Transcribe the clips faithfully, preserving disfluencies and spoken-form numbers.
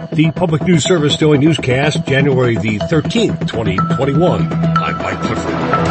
The Public News Service Daily Newscast, January the thirteenth, twenty twenty-one. I'm Mike Clifford.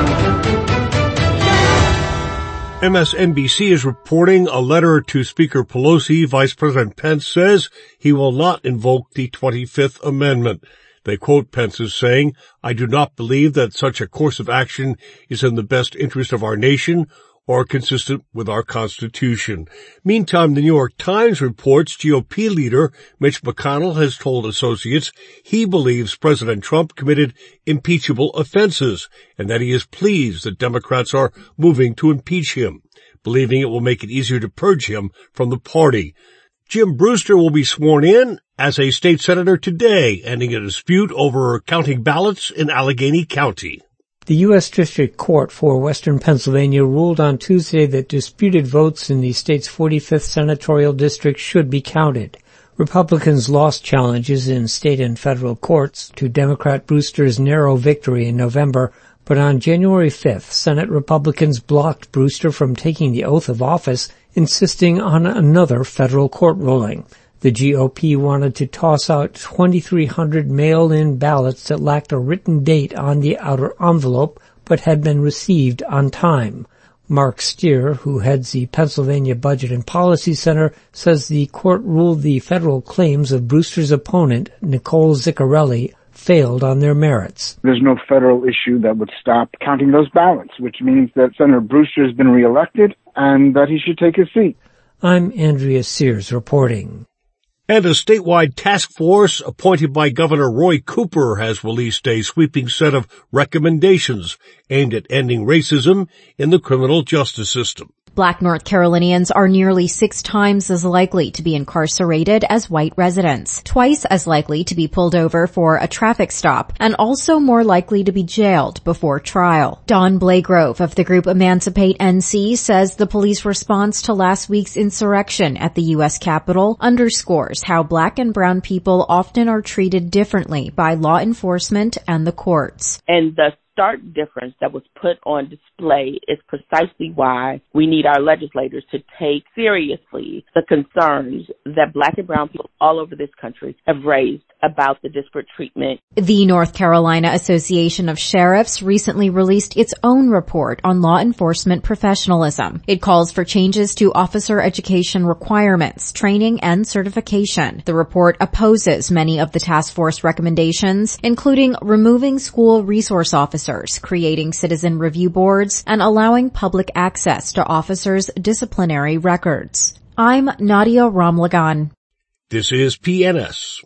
M S N B C is reporting a letter to Speaker Pelosi. Vice President Pence says he will not invoke the twenty-fifth Amendment. They quote Pence as saying, "I do not believe that such a course of action is in the best interest of our nation or consistent with our Constitution." Meantime, the New York Times reports G O P leader Mitch McConnell has told associates he believes President Trump committed impeachable offenses and that he is pleased that Democrats are moving to impeach him, believing it will make it easier to purge him from the party. Jim Brewster will be sworn in as a state senator today, ending a dispute over counting ballots in Allegheny County. The U S District Court for Western Pennsylvania ruled on Tuesday that disputed votes in the state's forty-fifth senatorial district should be counted. Republicans lost challenges in state and federal courts to Democrat Brewster's narrow victory in November, but on January fifth, Senate Republicans blocked Brewster from taking the oath of office, insisting on another federal court ruling. The G O P wanted to toss out twenty-three hundred mail-in ballots that lacked a written date on the outer envelope but had been received on time. Mark Steer, who heads the Pennsylvania Budget and Policy Center, says the court ruled the federal claims of Brewster's opponent, Nicole Ziccarelli, failed on their merits. There's no federal issue that would stop counting those ballots, which means that Senator Brewster has been reelected and that he should take his seat. I'm Andrea Sears reporting. And a statewide task force appointed by Governor Roy Cooper has released a sweeping set of recommendations aimed at ending racism in the criminal justice system. Black North Carolinians are nearly six times as likely to be incarcerated as white residents, twice as likely to be pulled over for a traffic stop, and also more likely to be jailed before trial. Don Blagrove of the group Emancipate N C says the police response to last week's insurrection at the U S Capitol underscores how black and brown people often are treated differently by law enforcement and the courts. And the stark difference that was put on display is precisely why we need our legislators to take seriously the concerns that black and brown people all over this country have raised about the disparate treatment. The North Carolina Association of Sheriffs recently released its own report on law enforcement professionalism. It calls for changes to officer education requirements, training, and certification. The report opposes many of the task force recommendations, including removing school resource officers, creating citizen review boards, and allowing public access to officers' disciplinary records. I'm Nadia Ramlagan. This is P N S.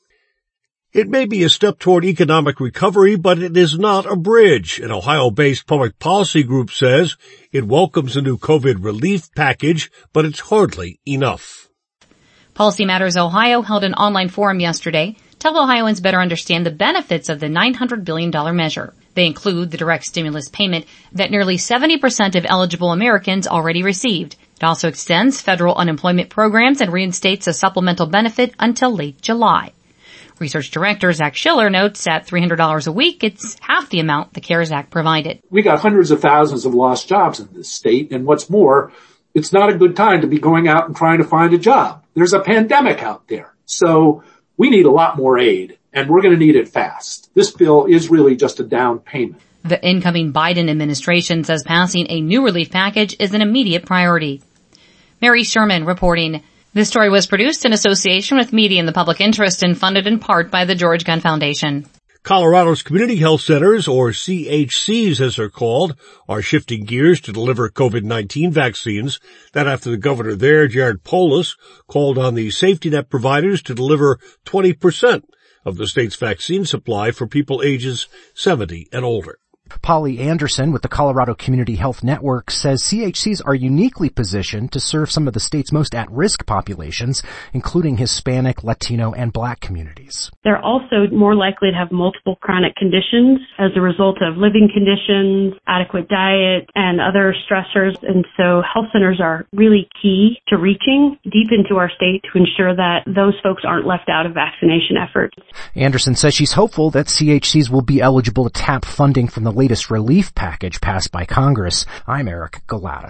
It may be a step toward economic recovery, but it is not a bridge. An Ohio-based public policy group says it welcomes a new COVID relief package, but it's hardly enough. Policy Matters Ohio held an online forum yesterday to help Ohioans better understand the benefits of the nine hundred billion dollars measure. They include the direct stimulus payment that nearly seventy percent of eligible Americans already received. It also extends federal unemployment programs and reinstates a supplemental benefit until late July. Research Director Zach Schiller notes at three hundred dollars a week, it's half the amount the CARES Act provided. We got hundreds of thousands of lost jobs in this state, and what's more, it's not a good time to be going out and trying to find a job. There's a pandemic out there, so we need a lot more aid, and we're going to need it fast. This bill is really just a down payment. The incoming Biden administration says passing a new relief package is an immediate priority. Mary Sherman reporting. This story was produced in association with Media in the Public Interest and funded in part by the George Gunn Foundation. Colorado's community health centers, or C H Cs as they're called, are shifting gears to deliver COVID nineteen vaccines. That after the governor there, Jared Polis, called on the safety net providers to deliver twenty percent of the state's vaccine supply for people ages seventy and older. Polly Anderson with the Colorado Community Health Network says C H Cs are uniquely positioned to serve some of the state's most at-risk populations, including Hispanic, Latino, and Black communities. They're also more likely to have multiple chronic conditions as a result of living conditions, adequate diet, and other stressors. And so health centers are really key to reaching deep into our state to ensure that those folks aren't left out of vaccination efforts. Anderson says she's hopeful that C H Cs will be eligible to tap funding from the latest relief package passed by Congress. I'm Eric Galatis.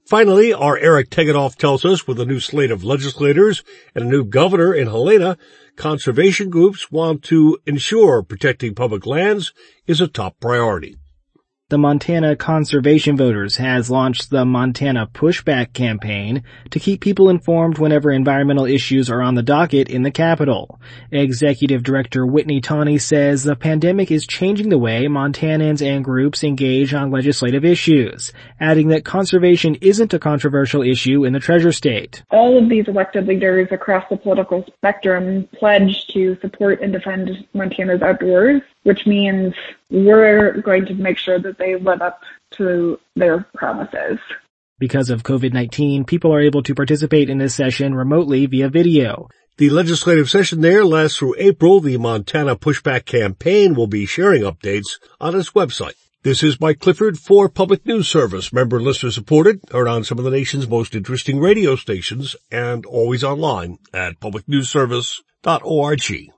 Finally, our Eric Tegethoff tells us with a new slate of legislators and a new governor in Helena, conservation groups want to ensure protecting public lands is a top priority. The Montana Conservation Voters has launched the Montana Pushback Campaign to keep people informed whenever environmental issues are on the docket in the capital. Executive Director Whitney Tawney says the pandemic is changing the way Montanans and groups engage on legislative issues, adding that conservation isn't a controversial issue in the Treasure State. All of these elected leaders across the political spectrum pledged to support and defend Montana's outdoors, which means we're going to make sure that they live up to their promises. Because of COVID nineteen, people are able to participate in this session remotely via video. The legislative session there lasts through April. The Montana Pushback Campaign will be sharing updates on its website. This is Mike Clifford for Public News Service, member listener supported, heard on some of the nation's most interesting radio stations, and always online at public news service dot org.